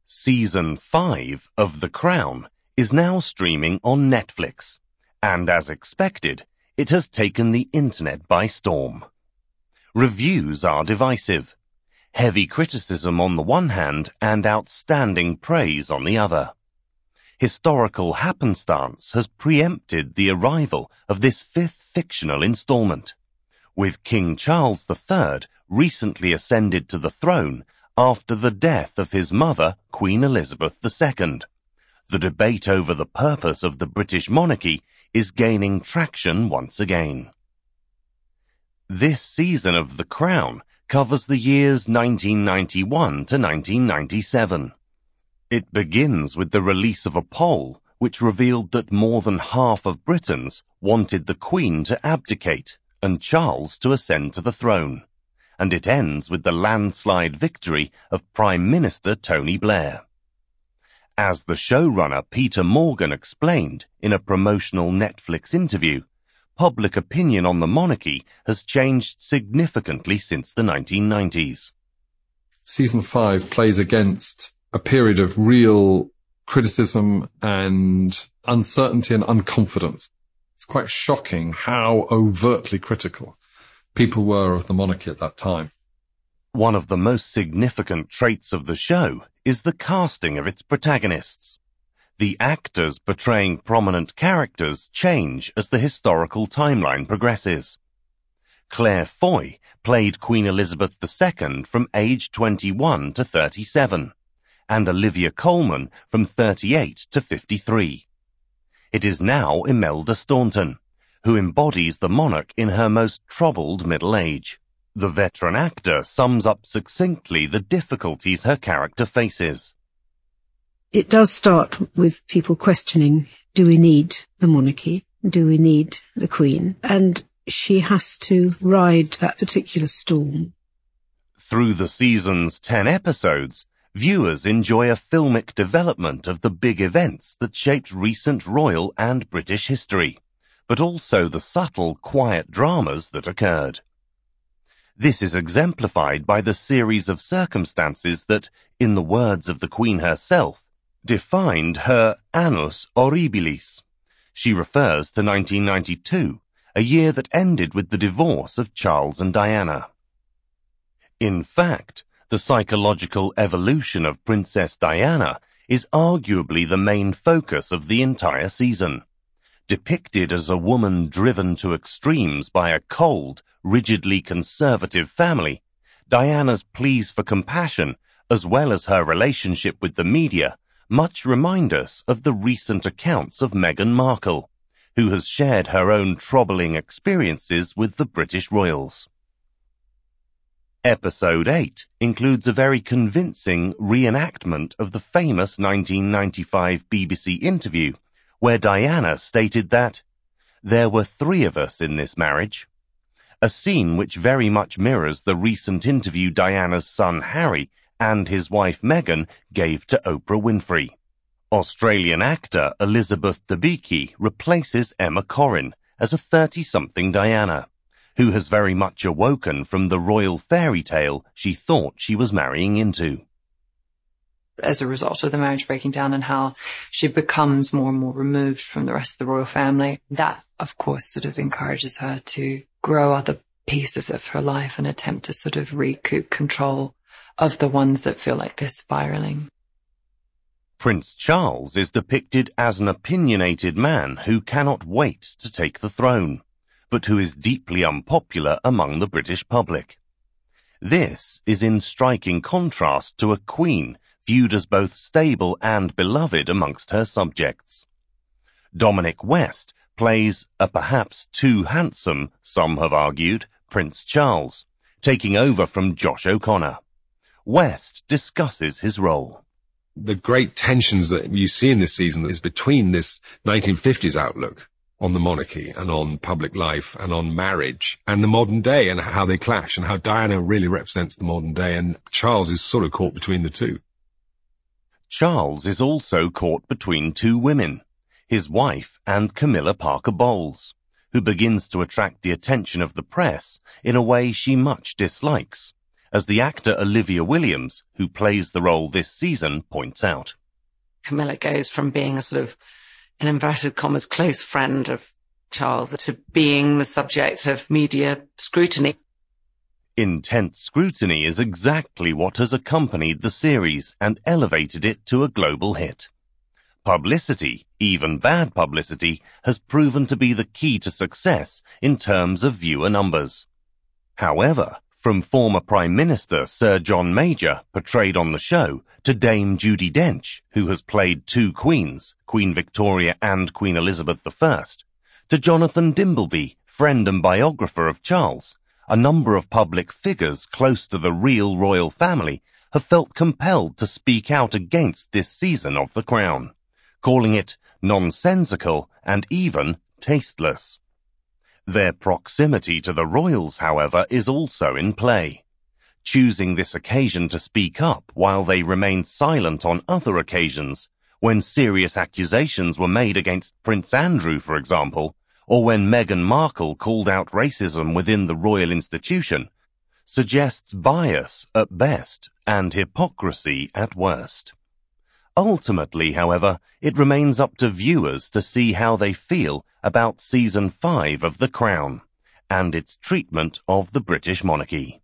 Season 5 of The Crown is now streaming on Netflix, and as expected, it has taken the internet by storm. Reviews are divisive. Heavy criticism on the one hand and outstanding praise on the other. Historical happenstance has preempted the arrival of this fifth fictional installment, with King Charles III recently ascended to the throne after the death of his mother, Queen Elizabeth II. The debate over the purpose of the British monarchy is gaining traction once again. This season of The Crown covers the years 1991 to 1997. It begins with the release of a poll which revealed that more than half of Britons wanted the Queen to abdicate and Charles to ascend to the throne, and it ends with the landslide victory of Prime Minister Tony Blair. As the showrunner Peter Morgan explained in a promotional Netflix interview, public opinion on the monarchy has changed significantly since the 1990s. Season 5 plays against a period of real criticism and uncertainty and unconfidence. It's quite shocking how overtly critical people were of the monarchy at that time. One of the most significant traits of the show is the casting of its protagonists. The actors portraying prominent characters change as the historical timeline progresses. Claire Foy played Queen Elizabeth II from age 21 to 37, and Olivia Colman from 38 to 53. It is now Imelda Staunton, who embodies the monarch in her most troubled middle age. The veteran actor sums up succinctly the difficulties her character faces. It does start with people questioning, do we need the monarchy? Do we need the Queen? And she has to ride that particular storm. Through the season's 10 episodes, viewers enjoy a filmic development of the big events that shaped recent royal and British history, but also the subtle, quiet dramas that occurred. This is exemplified by the series of circumstances that, in the words of the Queen herself, defined her annus horribilis. She refers to 1992, a year that ended with the divorce of Charles and Diana. In fact, the psychological evolution of Princess Diana is arguably the main focus of the entire season. Depicted as a woman driven to extremes by a cold, rigidly conservative family, Diana's pleas for compassion, as well as her relationship with the media, much remind us of the recent accounts of Meghan Markle, who has shared her own troubling experiences with the British royals. Episode 8 includes a very convincing reenactment of the famous 1995 BBC interview, where Diana stated that, "There were 3 of us in this marriage," a scene which very much mirrors the recent interview Diana's son Harry and his wife Meghan gave to Oprah Winfrey. Australian actor Elizabeth Debicki replaces Emma Corrin as a 30-something Diana, who has very much awoken from the royal fairy tale she thought she was marrying into. As a result of the marriage breaking down and how she becomes more and more removed from the rest of the royal family, that, of course, sort of encourages her to grow other pieces of her life and attempt to sort of recoup control of the ones that feel like they're spiraling. Prince Charles is depicted as an opinionated man who cannot wait to take the throne, but who is deeply unpopular among the British public. This is in striking contrast to a queen viewed as both stable and beloved amongst her subjects. Dominic West plays a perhaps too handsome, some have argued, Prince Charles, taking over from Josh O'Connor. West discusses his role. The great tensions that you see in this season is between this 1950s outlook on the monarchy and on public life and on marriage and the modern day and how they clash and how Diana really represents the modern day and Charles is sort of caught between the two. Charles is also caught between 2 women, his wife and Camilla Parker Bowles, who begins to attract the attention of the press in a way she much dislikes, as the actor Olivia Williams, who plays the role this season, points out. Camilla goes from being a sort of, in inverted commas, close friend of Charles to being the subject of media scrutiny. Intense scrutiny is exactly what has accompanied the series and elevated it to a global hit. Publicity, even bad publicity, has proven to be the key to success in terms of viewer numbers. However, from former Prime Minister Sir John Major, portrayed on the show, to Dame Judi Dench, who has played two queens, Queen Victoria and Queen Elizabeth I, to Jonathan Dimbleby, friend and biographer of Charles, a number of public figures close to the real royal family have felt compelled to speak out against this season of The Crown, calling it nonsensical and even tasteless. Their proximity to the royals, however, is also in play. Choosing this occasion to speak up while they remained silent on other occasions, when serious accusations were made against Prince Andrew, for example, or when Meghan Markle called out racism within the royal institution, suggests bias at best and hypocrisy at worst. Ultimately, however, it remains up to viewers to see how they feel about Season 5 of The Crown and its treatment of the British monarchy.